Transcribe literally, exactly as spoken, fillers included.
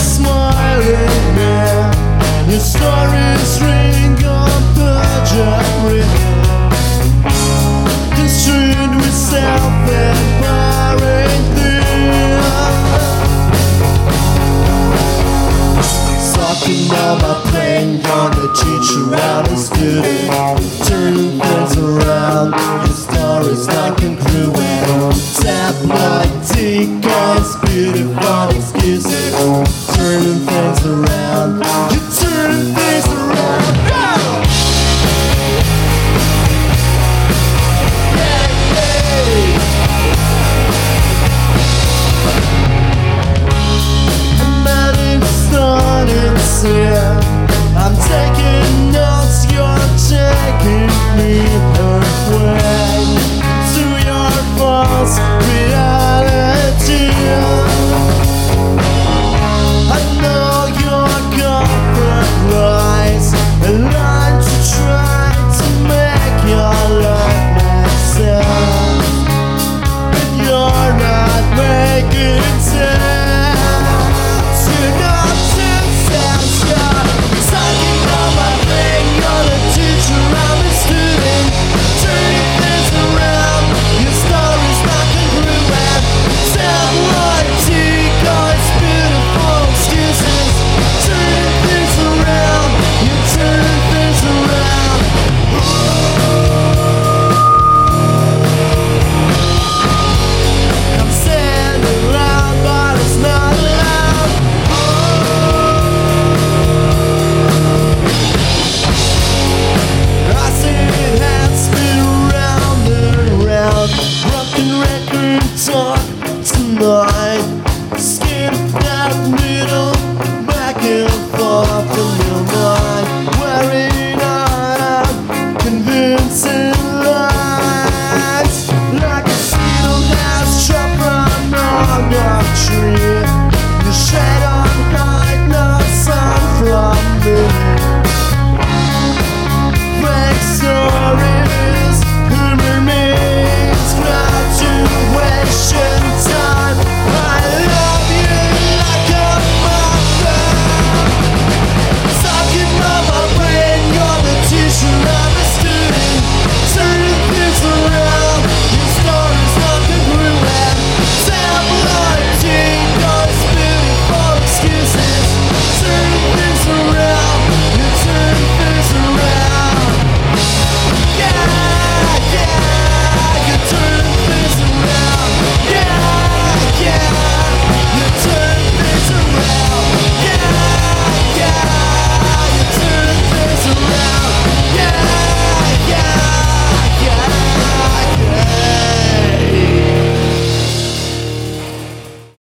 smiling now. Your stories ring on perjury, construed with self-empowering things. Sucking on my pain, gonna teach you how to student. Turning things around, your story's not congruent. Tabloid decoys, beautiful excuses. Turning things around, you turn things around. Go! Yeah, yeah. I'm not installing sin. I'm taking